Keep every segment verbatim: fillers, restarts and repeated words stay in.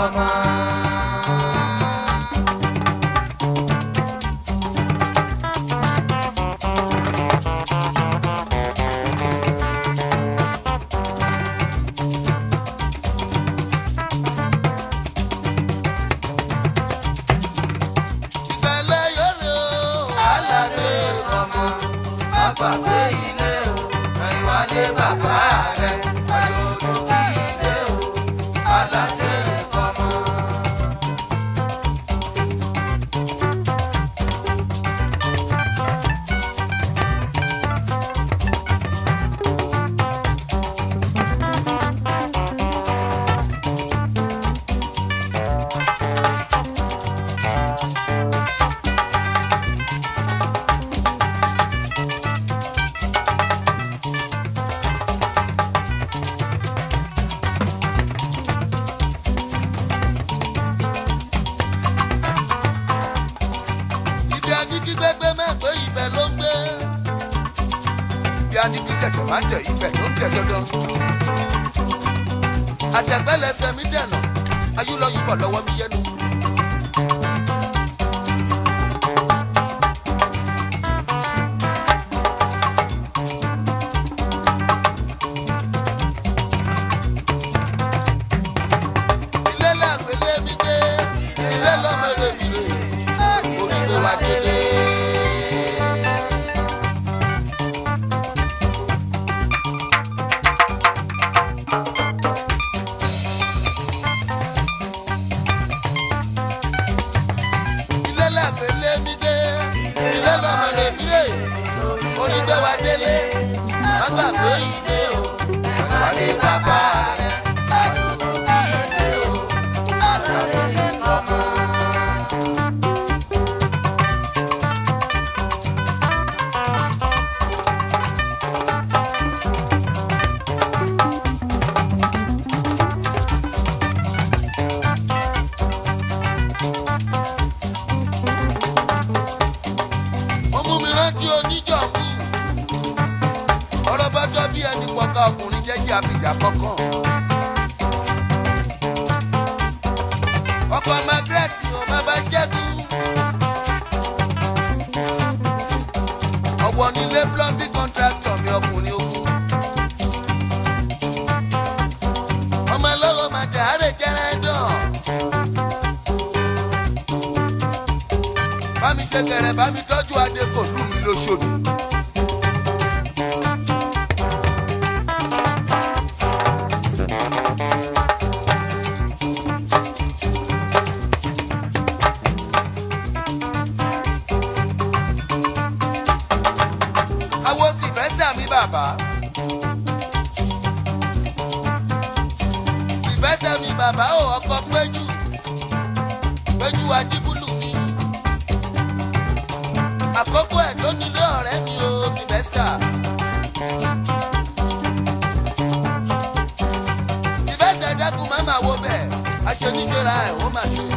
kọ́mọ. Gbàgbé ilé o, ẹ̀yìn wálé bàbá rẹ̀, ẹ̀yìn olókì ilé o, aládé kọ́mọ. Máa ń tẹ̀ ibẹ̀ ló ń tẹ̀ dandan. Àtẹ̀gbẹ́lẹsẹ̀ mi dẹ̀nà, ayúlọ́yìnbọ̀ lọ́wọ́ mi yẹnu. Ilé làgbélé mi gbé, ilé lọ́mọ èrè mi rè, orí mi wá délé. Ọkùnrin jẹ́jẹ́ abidà kọ̀ọ̀kan. Ọkọ̀ Margaret ni o bàbá Ṣẹ́gun. Ọ̀wọ̀ nílé plumbing contractor mi ọkùnrin ogun. Ọmọ ẹlọ́wọ́ máa dà á rè jẹ́rẹ́ dán. Bá mi ṣe kẹrẹ bá mi tọ́jú adé kò lù mí lóṣòdì. Bàbá Sìfẹ́sẹ̀ mi bàbá ò ọkọ̀ péjú péjú ajíbúlù mi àkókò ẹ̀ tó nílé ọ̀rẹ́ mi ò Sìfẹ́sà Sìfẹ́sẹ̀ dákun má máa wo bẹ́ẹ̀ aṣoníṣẹ́ra ẹ̀ ó máa ṣe.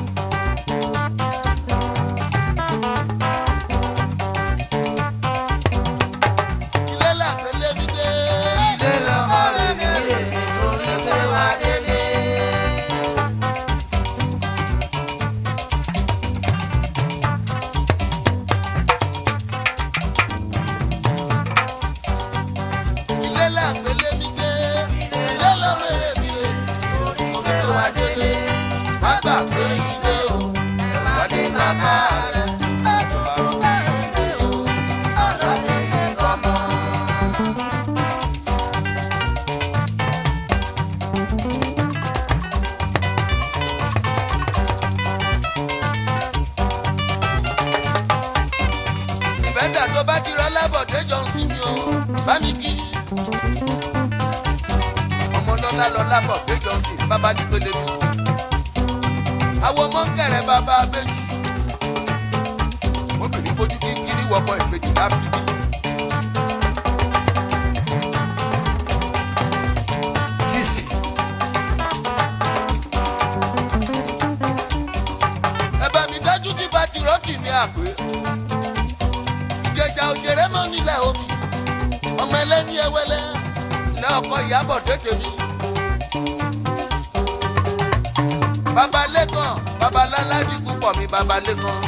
Lọ́lá bọ̀ pé Johnson bàbá ní pélé mi. Àwọn ọmọ ń kẹrẹ bàbá abéjì. Obìnrin bójú kíkiri wọ́pọ̀ ìbejì lábìbí. Sísì. Ẹ̀bà mi dájú tí bá ti rọ́ọ̀tì ní àpé. Ìjẹ̀ṣà òṣèré mọ́ nílẹ̀ omi. Ọmọ ẹlẹ́ni ẹwẹ́lẹ́ lẹ́ ọkọ Ìyábọ̀ tètè mi. Babalẹ́kan babaláládì púpọ̀ mi Babalẹ́kan.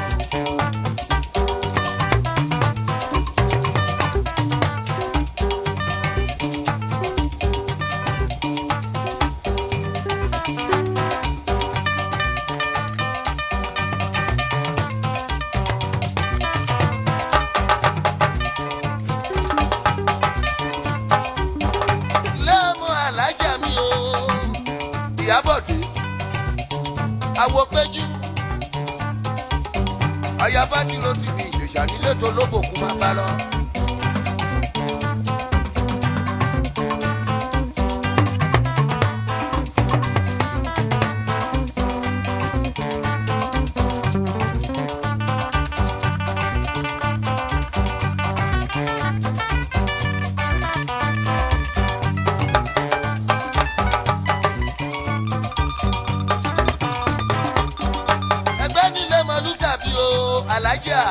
Àwọ̀ péjú ayabájí ló ti fi Ìjẹ̀ṣà nílé tó lóbòkú máa bá lọ. Alájà.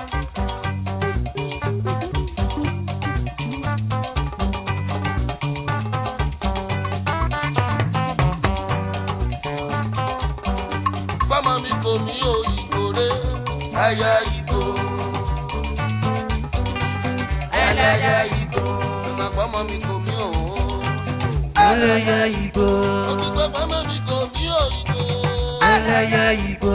Bọ́mọ mi kò mí òyìnbó rẹ̀ ẹyẹ ìgbò. Ẹlẹ́yẹ ìgbò. Ìmọ̀ bọ́mọ mi kò mí òun. Ẹlẹ́yẹ ìgbò. Òkìgbọ́ bọ́mọ mi kò mí òyìnbó. Ẹlẹ́yẹ ìgbò.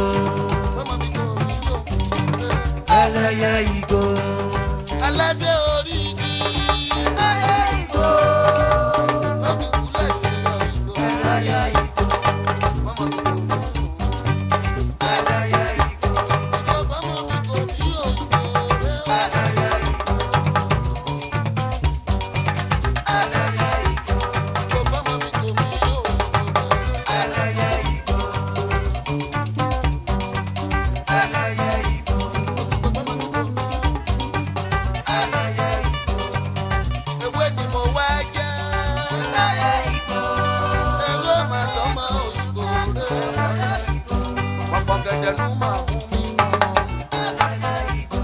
Ẹlẹ́yẹ ìgbò. Aládé orí igi. Ẹlẹ́yẹ ìgbò. Lọ́bí kúlẹ̀ ṣe yọ ìgbò. Ẹlẹ́yẹ ìgbò. Bọ́mọ mi kò mí òun. Ẹlẹ́yẹ ìgbò. Ìgbò bọ́mọ mi kò mí òyìnbó rẹ̀. Ẹlẹ́yẹ ìgbò. Ẹlẹ́yẹ ìgbò. Ìgbò bọ́mọ mi kò mí òyìnbó rẹ̀. Ẹlẹ́yẹ ìgbò. Ẹlẹ́yẹ ìgbò. Ewé ni mo wá jẹ́. Ẹlẹ́yẹ ìgbò. Ewé máa tọ́mọ òyìnbó rẹ̀. Ẹlẹ́yẹ ìgbò. Pọ̀pọ̀ gẹ̀dẹ̀ ló máa mú mi. Ẹlẹ́yẹ ìgbò.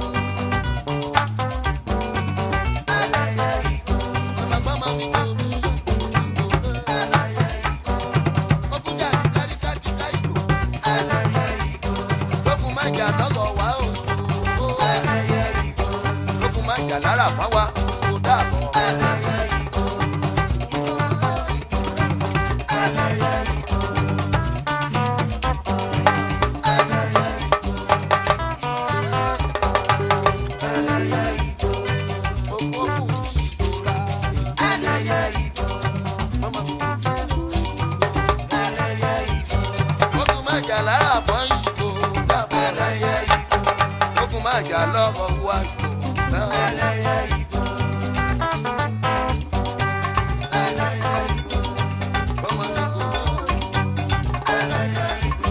Ẹlẹ́yẹ ìgbò. Bàbá máa mi kò mí òyìnbó rẹ̀. Ẹlẹ́yẹ ìgbò. Ọkùnjà ní káríkájíká ìlú. Ẹlẹ́yẹ ìgbò. Lókun máa jà lọ́gọ̀ wá òyìnbó. Ẹlẹ́yẹ ìgbò. Lókun máa jà lára fáwa kó dàbọ̀. Ẹlẹ́yẹ ìgbò. Ẹlẹ́yẹ ìgbò. Ẹlẹ́yẹ ìgbò. Ẹlẹ́yẹ ìgbò. Gbogbo kù ní ìtura. Ẹlẹ́yẹ ìgbò. Mama mi kò mí òyìnbó. Ẹlẹ́yẹ ìgbò. Lókun máa jà lára fún ìgbò dàbọ̀. Ẹlẹ́yẹ ìgbò. Lókun máa jà lọ́gọ̀ wá ìgbò náà. Ẹlẹ́yẹ ìgbò. Ẹlẹ́yẹ ìgbò. Bọ́mọ mi kò mí òyìnbó. Ẹlẹ́yẹ ìgbò.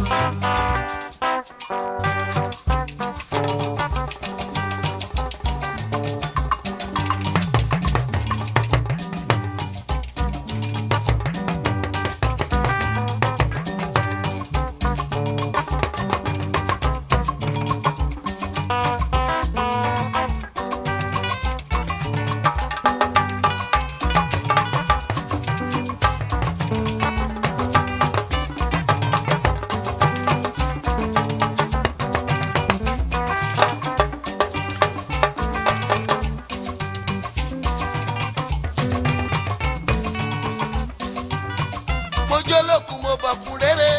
Mo jó lókun mo bọ̀kun rere.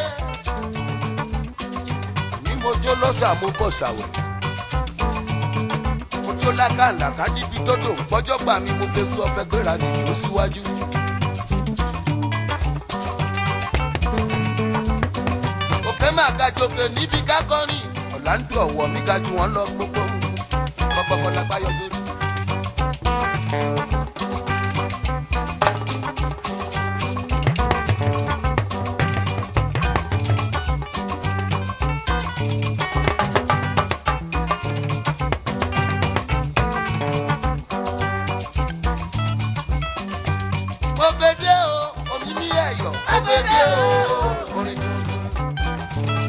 Ní mo jó lọ́sà mo bọ̀ sàwẹ̀. Mo jó lákàlàkà níbi tó dò ń pọ́jọ́ gbà mí mo fẹ́ fún ọfẹ́ gbéra nìṣó síwájú. Òkè máa ga jòkè níbi kákọ́rìn. Ọ̀làǹdù ọ̀wọ̀ mi ga jù wọ́n lọ gbogbo. Kọ́kọ́kọ́ lápá yọ lórí. Mo gbede o, omi ní ẹ̀yọ̀. Mo gbede o, orin tuntun.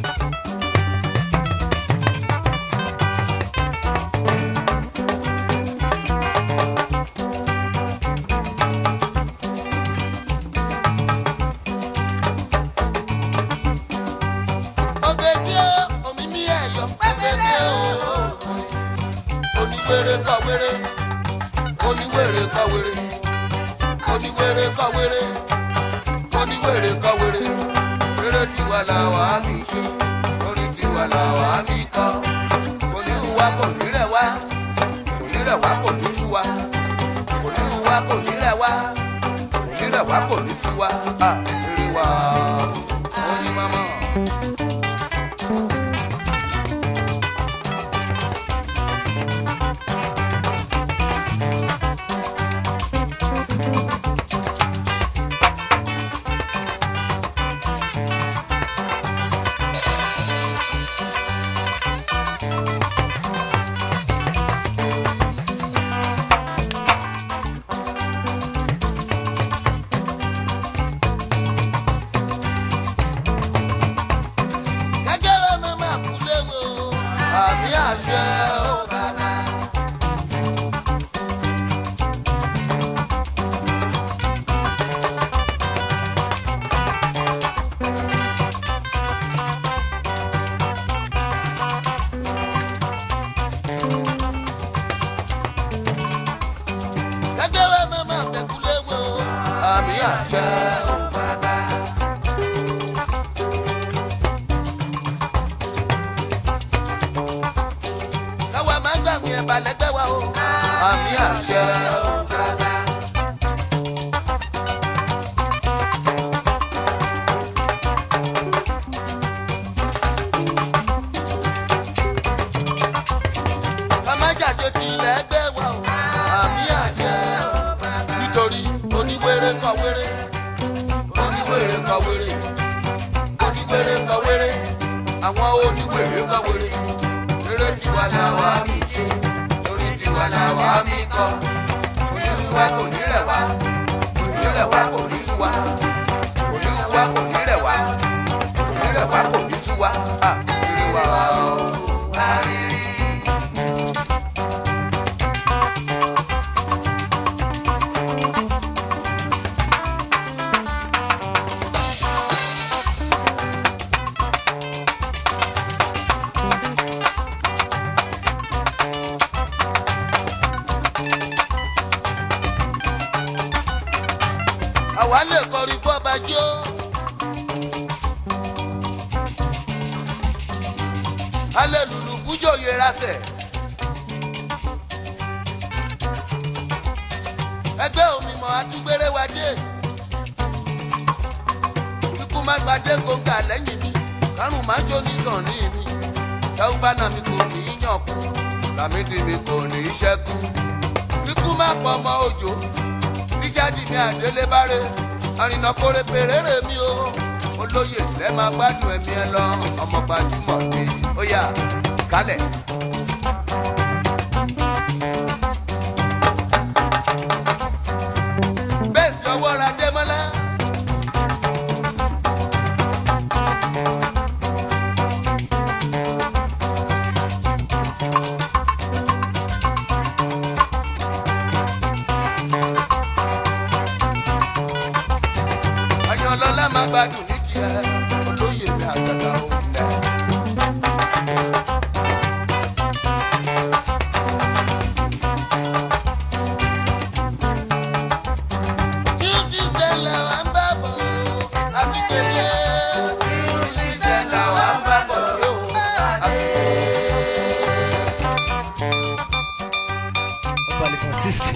wèrè oníwèrè kọ wèrè oníwèrè kọ wèrè eré tiwa làwa mi ṣe orí tiwa làwa mi kọ onírúwa kò ní rẹ̀ wá onírẹ̀ wá kò ní sú wa onírúwa kò ní rẹ̀ wá onírẹ̀ wá kò ní sú wa eré wa oní mama. Àwọn oníwèrè kọ wèrè eré tiwa làwa mi ṣe orí tiwa làwa mi kọ onírúwa kò ní rẹ̀ wá onírẹ̀ wá kò ní sú wa onírúwa kò ní rẹ̀ wá onírẹ̀ wá kò ní sú wa eré wa wá rírí. Àwa lè kọrin bọ́ bá jó. Alẹ́ lùlù kújò yẹra sẹ̀. Ẹgbẹ́ òmìmọ̀ àtúgbèrè wa dé. Ikú má gbadé gbòǹgà lẹ́yìn mi. Kárùn má jó ní sànní mi. Ṣẹ́wúbánà mi kò ní í yàn kú. Làmídì mi kò ní í ṣẹ́kù. Ikú má pọ̀ ọmọ òjò. Níṣàdì mi àdélé báre, àrìnà kórè pèrèrè mi o. Olóyè lẹ́ máa gbádùn ẹ̀mí ẹ lọ, ọmọ gbajúmọ̀ ni ó yá kálẹ̀. Bẹ́ẹ̀ jọ̀wọ́ ra Démọ́lá. Ọlọ́lá máa gbádùn ní tiẹ̀ olóyè mi àgàgà òun lẹ̀. New system làwa ń bá bọ̀ àti pèlè. New system làwa ń bá bọ̀ àti pèlè. Ọba lè fọ system.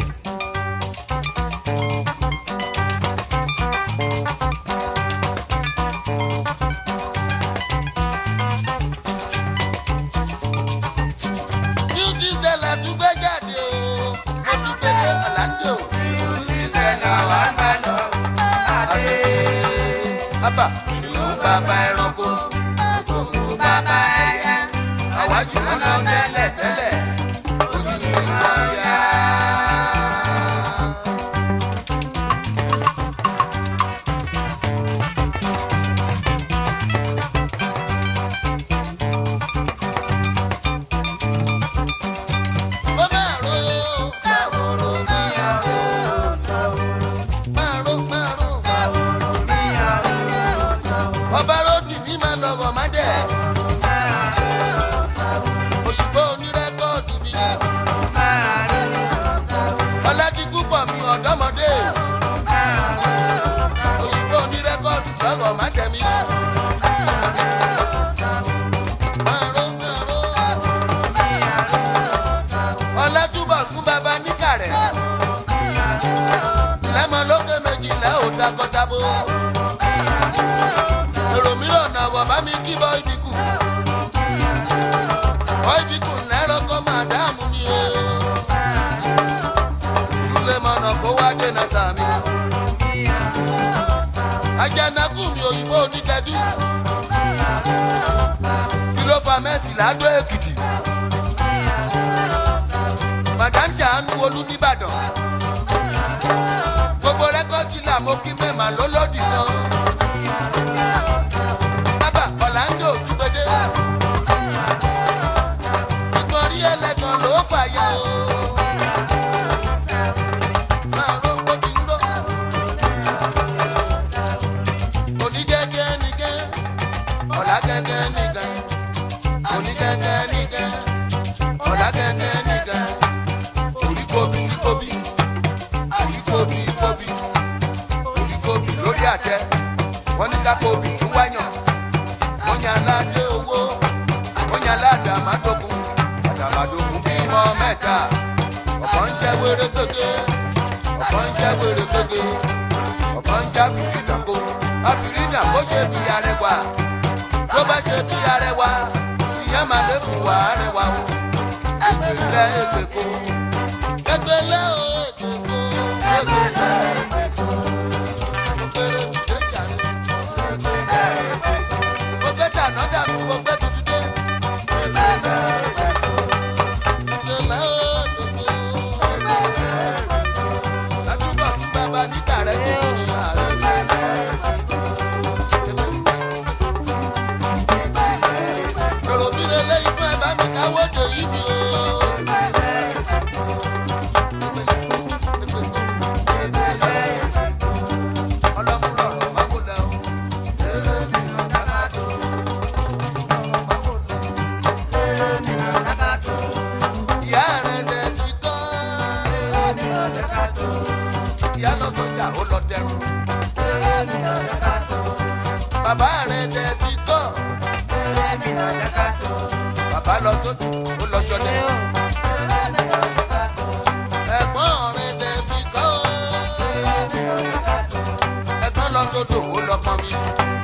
Bàbá ìlú bàbá ẹranko, òkú bàbá ẹyẹ, àwájú wọn lọ tẹ́lẹ̀ tẹ́lẹ̀, ojú ni wọ́n yá. Ó máa ro káwòrò bí àrò, máa ro máa ro káwòrò bí àrò. Ọba Rótì ní máa lọ́wọ́ má dẹ̀. Òyìnbó gbogbo. èrò mìíràn náà wọ̀ bá mi kí bọ́ ibi kù. bọ́ ibi kù lẹ́rọ kọ́ máa dáàmú mi o. Sulemana kó wá dènà sàmì. Àjànàkú mi òyìnbó oníkẹ́dú. Kí ló fa mẹ́sì ládó Èkìtì? Madam Ṣàánú Olú nìbàdàn. Gbogbo rẹ́kọ̀dì là mo kí mẹ́mà lólódì náà. Bàbá Ọ̀làǹdó Dúgbẹ́dẹ́. Ìgbọ̀n rí ẹlẹ́gàn ló fàyà o. Wọ́n ní ká kóbi tún wáyàn. Wọ́n ní aládé owó. Wọ́n ní aládé àmàdógún. Àdàmàdógún bímọ mẹ́ta. Ọ̀pọ̀ ń jẹ́ wéré gbégbé. Ọ̀pọ̀ ń jẹ́ wéré gbégbé. Ọ̀pọ̀ ń já bìrì dàgbò. Àbìrínà kó ṣe bí arẹwà. Ló bá ṣe bí arẹwà. Ìyẹn máa lé fún wa arẹwà o. Ìpínlẹ̀ Èkó. Ẹgbẹ́lẹ́ o Èkó. Ẹgbẹ́lẹ́ Èkó. Another move of better today. Bàbá rẹ̀ dẹ̀ sí kọ́. Bàbá lọ sódò, ó lọ ṣọdẹ. Ẹ̀gbọ́n rẹ̀ dẹ̀ sí kọ́. Ẹ̀gbọ́n lọ sódò, ó lọ pọnmi.